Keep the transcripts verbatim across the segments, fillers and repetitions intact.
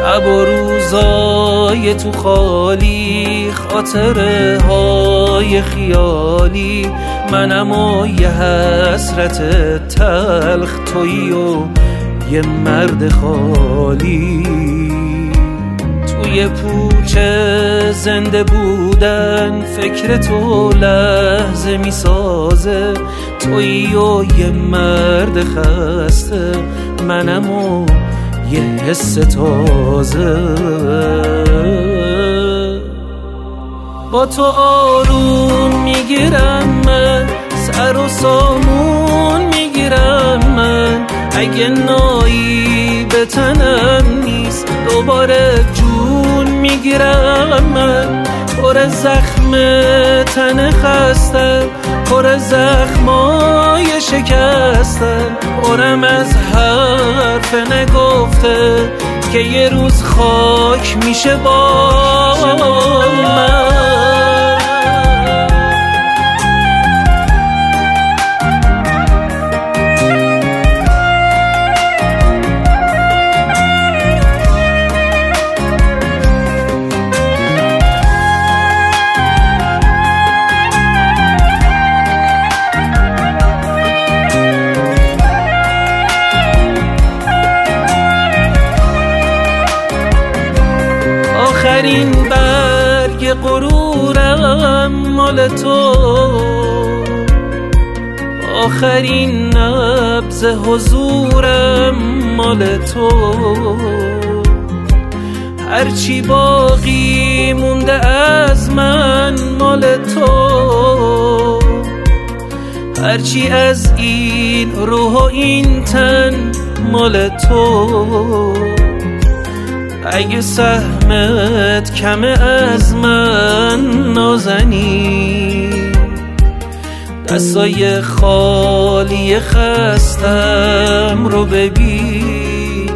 شب و روزای تو خالی، خاطره های خیالی، منم و یه حسرت تلخ، تویی و یه مرد خالی. توی پوچه زنده بودن فکر تو لحظه می سازه، تویی و یه مرد خسته، منم و یه حس تازه. با تو آروم میگیرم من، سر و سامون میگیرم من، اگه نایی به تنم نیست دوباره جون میگیرم من. پر زخم تن خستم، پر زخمای شکستم، پرم از حرف نگفته که یه روز خاک میشه با من. آخرین برگ غرورم مال تو، آخرین نبض حضورم مال تو، هرچی باقی مونده از من مال تو، هرچی از این روح و این تن مال تو. اگه سهمت کمه از من نازنی، دستای خالی خستم رو ببین،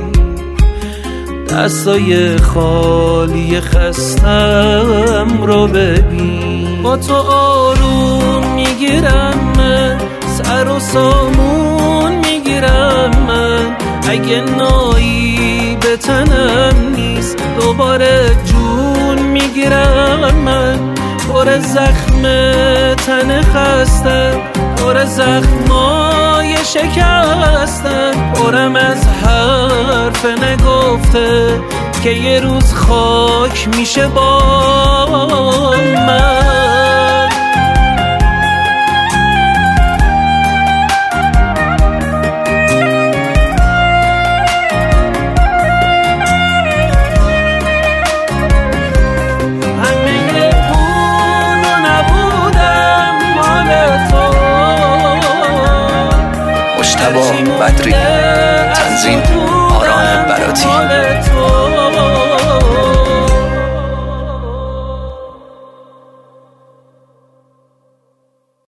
دستای خالی خستم رو ببین. با تو آروم میگیرم من، سر و سامون میگیرم من، اگه نایی به تنم نیست دوباره جون میگیرم من. پر زخم تن خستم، پر زخمای شکستم، پرم از حرف نگفته که یه روز خاک میشه با من. مجتبی بدری، تنظیم آرام براتی.